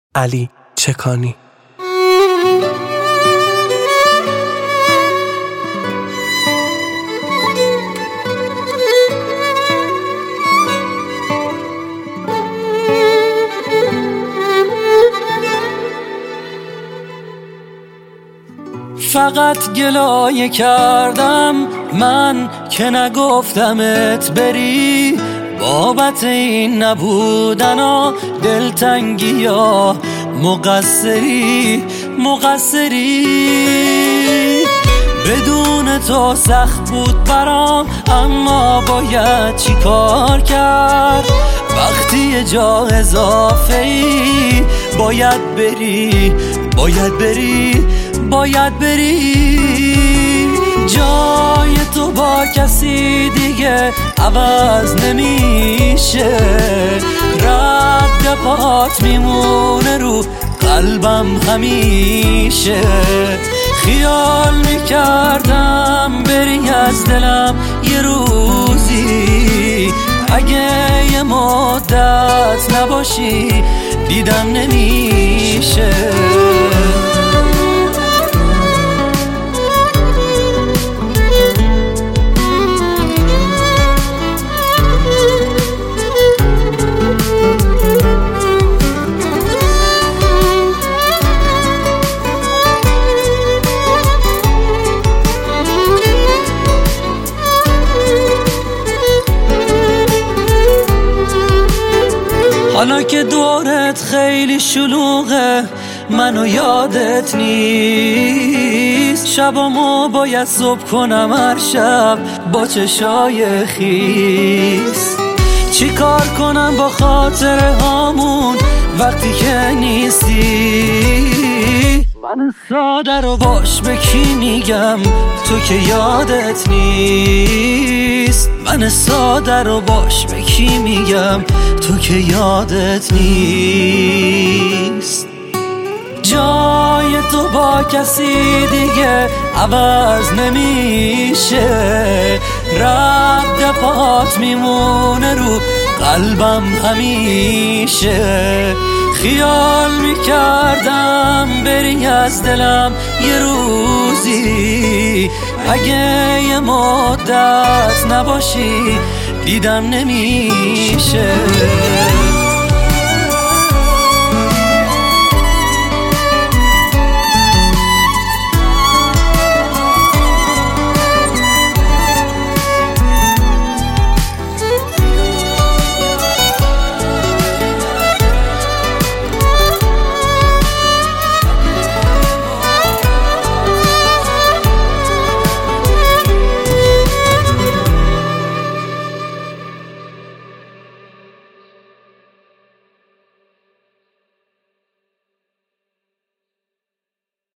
علی چکانی. فقط گلایه کردم من که نگفتمت بری، بابت این نبودن و دلتنگی یا مقصری. بدون تو سخت بود برام، اما باید چی کار کرد وقتی یه جا اضافه ای باید بری. جای تو با کسی دیگه عوض نمیشه، رد پات میمونه رو قلبم همیشه. خیال میکردم بری از دلم یه روزی، اگه یه مدت نباشی دیدم نمیشه. حالا که دورت خیلی شلوغه منو یادت نیست، شبامو باید صبح کنم هر شب با چشای خیس. چی کار کنم با خاطره هامون وقتی که نیستی؟ من ساده رو باش به کی میگم تو که یادت نیست؟ من ساده رو باش به کی میگم تو که یادت نیست؟ جای تو با کسی دیگه عوض نمیشه، رد پات میمونه رو قلبم همیشه. خیال میکردم بری از دلم یه روزی، اگه یه مدت نباشی دیدم نمیشه.